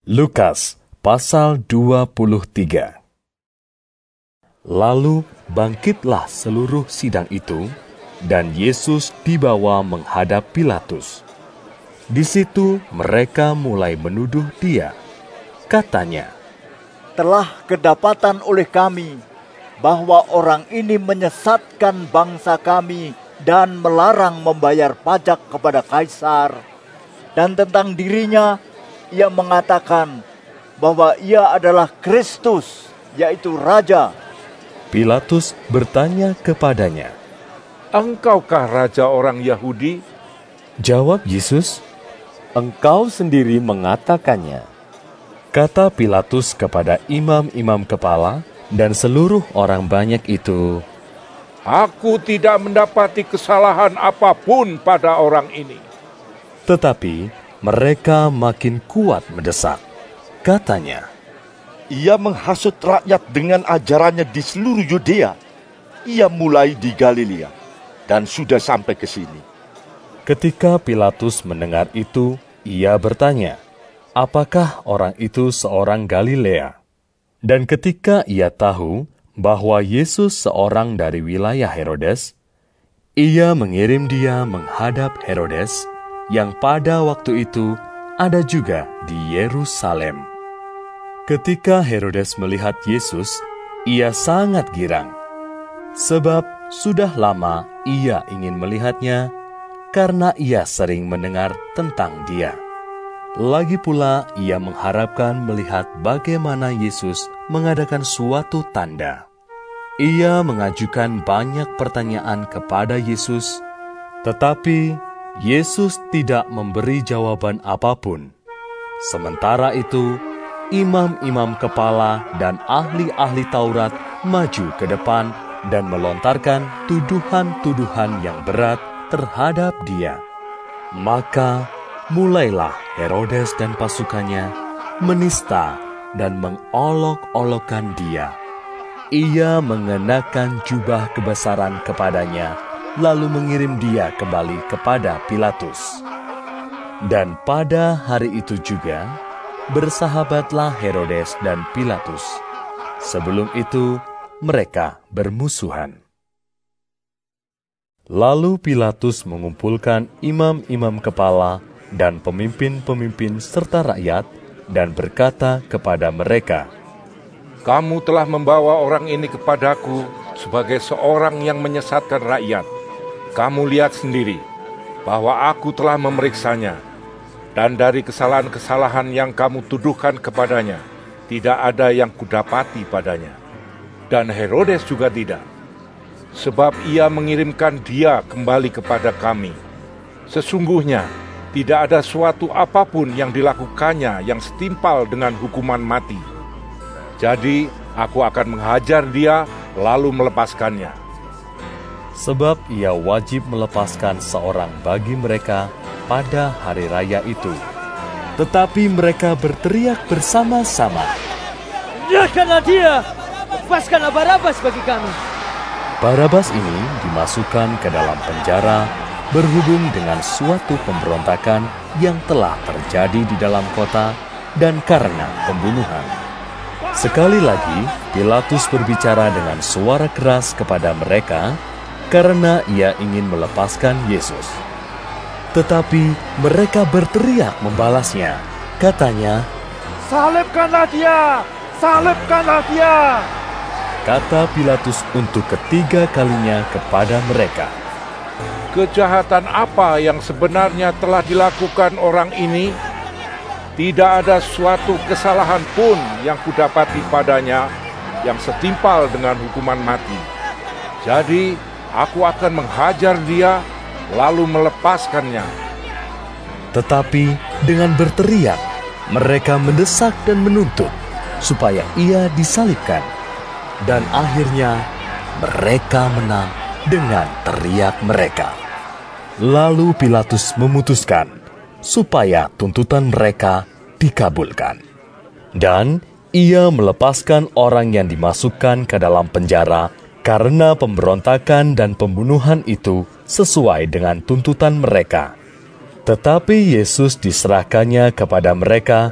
Lukas pasal 23. Lalu bangkitlah seluruh sidang itu, dan Yesus dibawa menghadap Pilatus. Di situ mereka mulai menuduh dia. Katanya, "Telah kedapatan oleh kami bahwa orang ini menyesatkan bangsa kami dan melarang membayar pajak kepada Kaisar. Dan tentang dirinya, ia mengatakan bahwa ia adalah Kristus, yaitu Raja." Pilatus bertanya kepadanya, "Engkaukah raja orang Yahudi?" Jawab Yesus, "Engkau sendiri mengatakannya." Kata Pilatus kepada imam-imam kepala dan seluruh orang banyak itu, "Aku tidak mendapati kesalahan apapun pada orang ini." Tetapi mereka makin kuat mendesak. Katanya, "Ia menghasut rakyat dengan ajarannya di seluruh Yudea. Ia mulai di Galilea dan sudah sampai ke sini." Ketika Pilatus mendengar itu, ia bertanya, apakah orang itu seorang Galilea? Dan ketika ia tahu bahwa Yesus seorang dari wilayah Herodes, ia mengirim dia menghadap Herodes, yang pada waktu itu ada juga di Yerusalem. Ketika Herodes melihat Yesus, ia sangat girang, sebab sudah lama ia ingin melihatnya, karena ia sering mendengar tentang dia. Lagi pula ia mengharapkan melihat bagaimana Yesus mengadakan suatu tanda. Ia mengajukan banyak pertanyaan kepada Yesus, tetapi Yesus tidak memberi jawaban apapun. Sementara itu, imam-imam kepala dan ahli-ahli Taurat maju ke depan dan melontarkan tuduhan-tuduhan yang berat terhadap dia. Maka mulailah Herodes dan pasukannya menista dan mengolok-olokkan dia. Ia mengenakan jubah kebesaran kepadanya, lalu mengirim dia kembali kepada Pilatus. Dan pada hari itu juga, bersahabatlah Herodes dan Pilatus. Sebelum itu, mereka bermusuhan. Lalu Pilatus mengumpulkan imam-imam kepala dan pemimpin-pemimpin serta rakyat dan berkata kepada mereka, "Kamu telah membawa orang ini kepadaku sebagai seorang yang menyesatkan rakyat. Kamu lihat sendiri bahwa aku telah memeriksanya, dan dari kesalahan-kesalahan yang kamu tuduhkan kepadanya, tidak ada yang kudapati padanya. Dan Herodes juga tidak, sebab ia mengirimkan dia kembali kepada kami. Sesungguhnya, tidak ada suatu apapun yang dilakukannya yang setimpal dengan hukuman mati. Jadi, aku akan menghajar dia, lalu melepaskannya." Sebab ia wajib melepaskan seorang bagi mereka pada hari raya itu. Tetapi mereka berteriak bersama-sama, "Nyerahkanlah dia! Lepaskanlah Barabas bagi kami!" Barabas ini dimasukkan ke dalam penjara berhubung dengan suatu pemberontakan yang telah terjadi di dalam kota dan karena pembunuhan. Sekali lagi, Pilatus berbicara dengan suara keras kepada mereka karena ia ingin melepaskan Yesus. Tetapi mereka berteriak membalasnya. Katanya, "Salibkanlah dia! Salibkanlah dia!" Kata Pilatus untuk ketiga kalinya kepada mereka, Kejahatan apa yang sebenarnya telah dilakukan orang ini? Tidak ada suatu kesalahan pun yang kudapati padanya yang setimpal dengan hukuman mati. Jadi, aku akan menghajar dia, lalu melepaskannya." Tetapi dengan berteriak, mereka mendesak dan menuntut supaya ia disalibkan. Dan akhirnya mereka menang dengan teriak mereka. Lalu Pilatus memutuskan supaya tuntutan mereka dikabulkan. Dan ia melepaskan orang yang dimasukkan ke dalam penjara karena pemberontakan dan pembunuhan itu sesuai dengan tuntutan mereka. Tetapi Yesus diserahkannya kepada mereka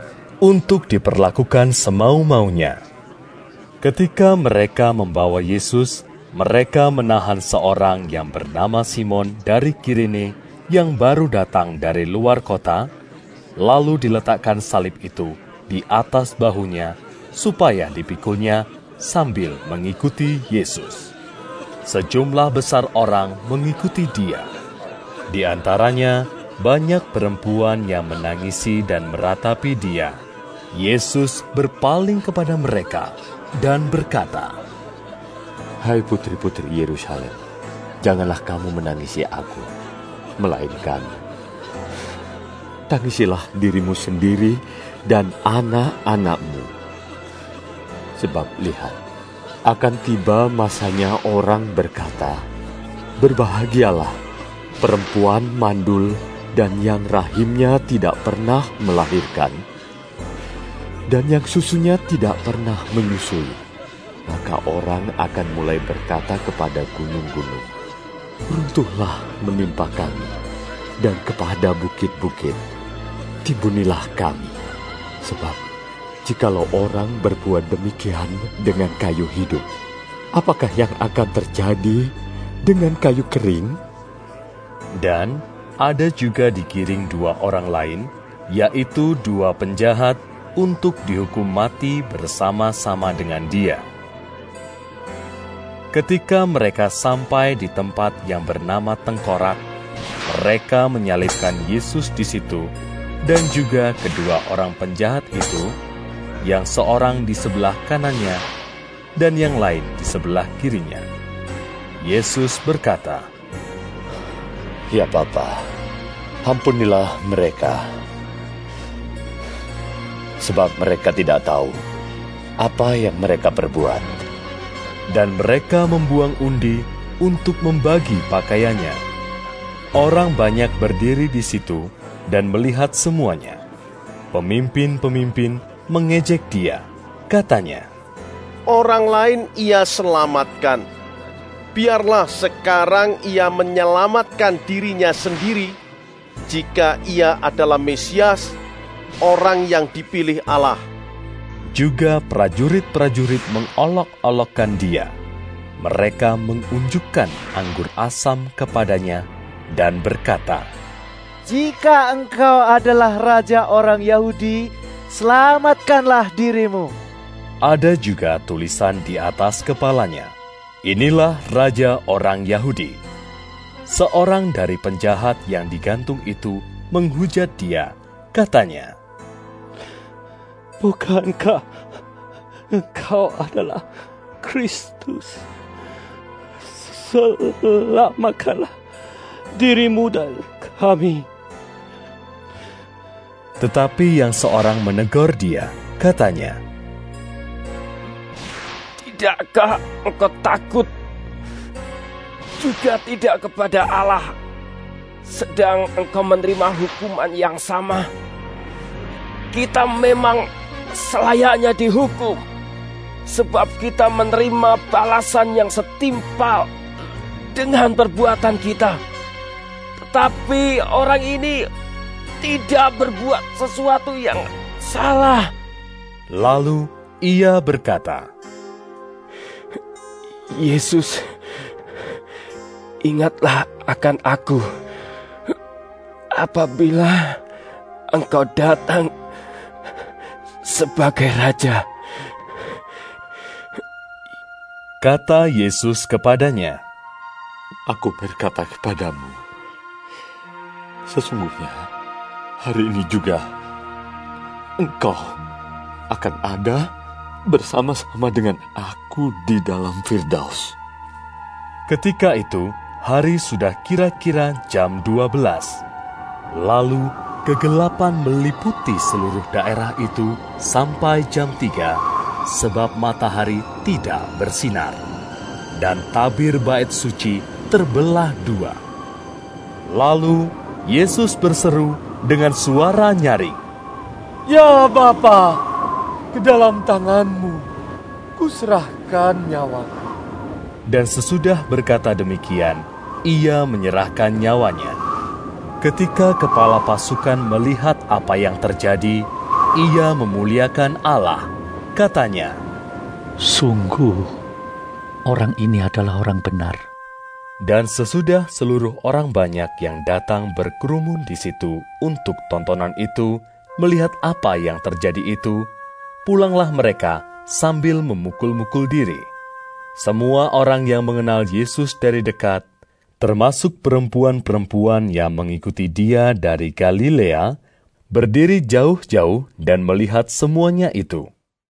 untuk diperlakukan semau-maunya. Ketika mereka membawa Yesus, mereka menahan seorang yang bernama Simon dari Kirene yang baru datang dari luar kota, lalu diletakkan salib itu di atas bahunya supaya dipikulnya sambil mengikuti Yesus. Sejumlah besar orang mengikuti dia. Di antaranya banyak perempuan yang menangisi dan meratapi dia. Yesus berpaling kepada mereka dan berkata, Hai putri-putri Yerusalem, janganlah kamu menangisi aku, melainkan tangisilah dirimu sendiri dan anak-anakmu. Sebab lihat, akan tiba masanya orang berkata, berbahagialah perempuan mandul dan yang rahimnya tidak pernah melahirkan, dan yang susunya tidak pernah menyusui. Maka orang akan mulai berkata kepada gunung-gunung, runtuhlah menimpa kami, dan kepada bukit-bukit, timbunilah kami. Sebab jikalau orang berbuat demikian dengan kayu hidup, apakah yang akan terjadi dengan kayu kering? Dan ada juga digiring 2 orang lain, yaitu 2 penjahat, untuk dihukum mati bersama-sama dengan dia. Ketika mereka sampai di tempat yang bernama Tengkorak, mereka menyalibkan Yesus di situ, dan juga kedua orang penjahat itu, yang seorang di sebelah kanannya dan yang lain di sebelah kirinya. Yesus berkata, Ya Bapa, ampunilah mereka, sebab mereka tidak tahu apa yang mereka perbuat. Dan mereka membuang undi untuk membagi pakaiannya. Orang banyak berdiri di situ dan melihat semuanya. Pemimpin-pemimpin mengejek dia, katanya, orang lain ia selamatkan. Biarlah sekarang ia menyelamatkan dirinya sendiri, jika ia adalah Mesias, orang yang dipilih Allah. Juga prajurit-prajurit mengolok-olokkan dia. Mereka mengunjukkan anggur asam kepadanya dan berkata, Jika engkau adalah raja orang Yahudi, selamatkanlah dirimu. Ada juga tulisan di atas kepalanya, Inilah Raja orang Yahudi. Seorang dari penjahat yang digantung itu menghujat dia, katanya, Bukankah engkau adalah Kristus? Selamatkanlah dirimu dan kami. Tetapi yang seorang menegur dia, katanya, Tidakkah engkau takut juga tidak kepada Allah, sedang engkau menerima hukuman yang sama? Kita memang selayaknya dihukum, sebab kita menerima balasan yang setimpal dengan perbuatan kita. Tetapi orang ini tidak berbuat sesuatu yang salah. Lalu ia berkata, Yesus, ingatlah akan aku apabila engkau datang sebagai Raja. Kata Yesus kepadanya, Aku berkata kepadamu, sesungguhnya hari ini juga engkau akan ada bersama-sama dengan aku di dalam Firdaus. Ketika itu, hari sudah kira-kira jam 12. Lalu kegelapan meliputi seluruh daerah itu sampai jam 3, sebab matahari tidak bersinar. Dan tabir bait suci terbelah 2. Lalu Yesus berseru dengan suara nyaring, Ya Bapa, ke dalam tanganmu kuserahkan nyawaku. Dan sesudah berkata demikian, ia menyerahkan nyawanya. Ketika kepala pasukan melihat apa yang terjadi, Ia memuliakan Allah, katanya, "Sungguh, orang ini adalah orang benar." Dan sesudah seluruh orang banyak yang datang berkerumun di situ untuk tontonan itu, melihat apa yang terjadi itu, pulanglah mereka sambil memukul-mukul diri. Semua orang yang mengenal Yesus dari dekat, termasuk perempuan-perempuan yang mengikuti Dia dari Galilea, berdiri jauh-jauh dan melihat semuanya itu.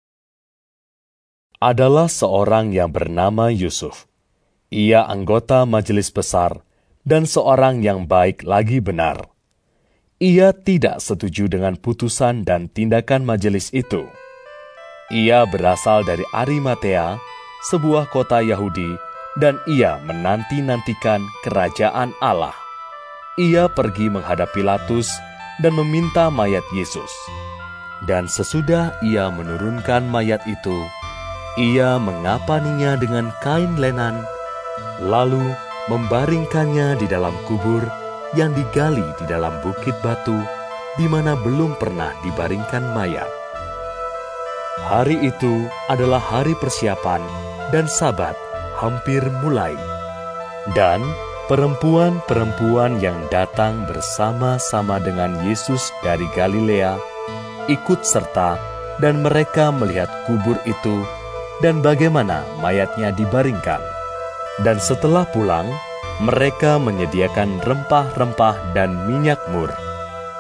Adalah seorang yang bernama Yusuf. Ia anggota majelis besar dan seorang yang baik lagi benar. Ia tidak setuju dengan putusan dan tindakan majelis itu. Ia berasal dari Arimatea, sebuah kota Yahudi, dan ia menanti-nantikan kerajaan Allah. Ia pergi menghadap Pilatus dan meminta mayat Yesus. Dan sesudah ia menurunkan mayat itu, ia mengapaninya dengan kain lenan, lalu membaringkannya di dalam kubur yang digali di dalam bukit batu, di mana belum pernah dibaringkan mayat. Hari itu adalah hari persiapan, dan Sabat hampir mulai. Dan perempuan-perempuan yang datang bersama-sama dengan Yesus dari Galilea ikut serta, dan mereka melihat kubur itu dan bagaimana mayatnya dibaringkan. Dan setelah pulang, mereka menyediakan rempah-rempah dan minyak mur.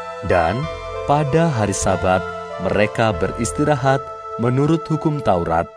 Dan pada hari Sabat mereka beristirahat menurut hukum Taurat,